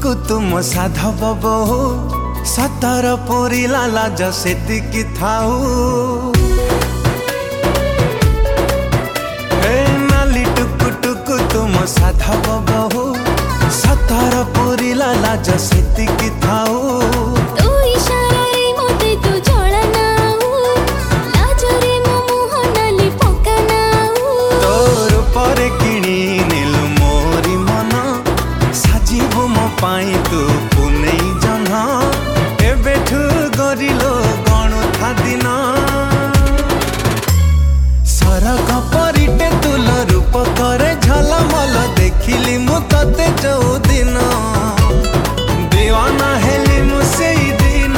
तुम साधव बहु सतर पुरिला लाज सेतिकी थाऊ नाली टुकु टुकु तुम साधव बहु सतर पुरिला लाज सेतिकी थाऊ पाई तू पुनै जन एबेठु गरिलो गणु था दिन सरग परिटे तुल रूप करे झलमल देखिली मु तते जो दिन दीवाना हेली मु सेई दिन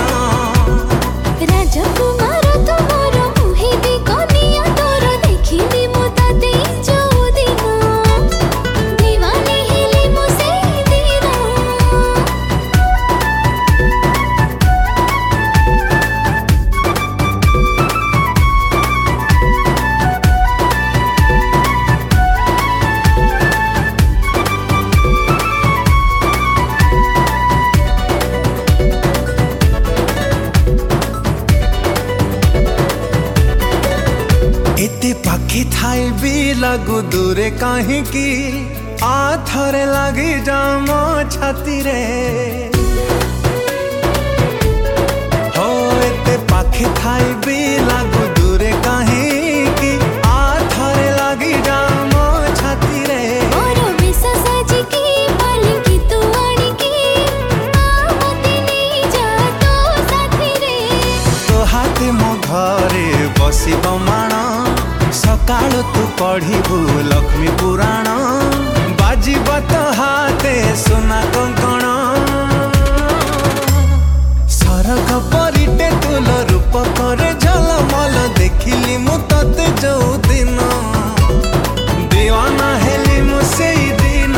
राजकुमार तुमर मुहि भी कनिया तोर देखिली मु तते जो दिन दीवानी हेली मु सेई दिन एते पाखी थाई भी लगू दूरे कहीं की आ थरे लगी जाम छाती रे हो एते पाखी थाई भी लगू दूरे कहीं की आ थरे लगी जाम छाती रे मोरो विसा साजी की पाली की तू आनी की आमती नहीं जा तो साथी रे तो हाथे मो घरे बसी बमाण सकाळ तू पढ़िबू लक्ष्मी पुराण बाजिब तो हाथे सुना कंकण सरग परिटे तुल रूप करे झलमल देखिली मु तते जो दिन दीवाना हेली मु सेई दिन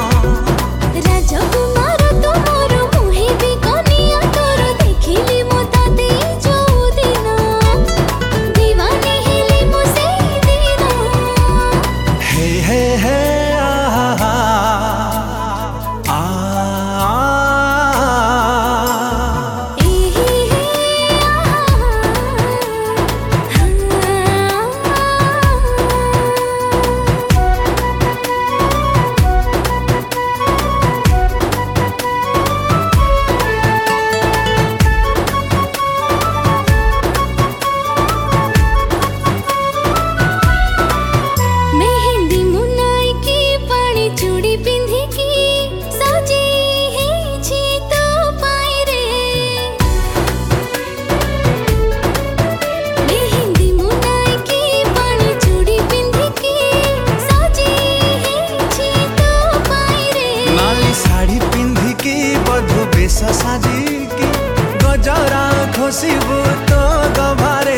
राजकुमार तुमर मुहि भी कनिया तोर देखिली मु तते जो दिन दीवानी हेली मु सेई दिन हे हे हे आ मेहंदी मुनाई की पानी चूड़ी पिंधी की सजी है छी तो पाई रे मेहंदी मुनाई की पानी चूड़ी पिंधी की सजी है छी तो पाई रे नाली साड़ी पिंधी की बधु बेश साजी की गजरा घोषिबू तो गभारे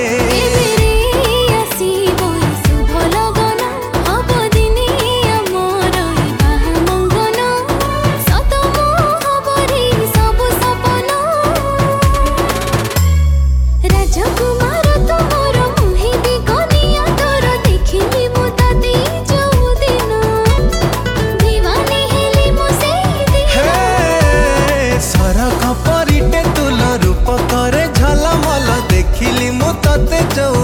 राजकुमार तुमर मुहि भी कनिया तोर देखिली मु तते जो दिन दीवानी हेली मु सेई दिन हे सरग परिटे तुल रूप करे झलमल देखिली मु तते जो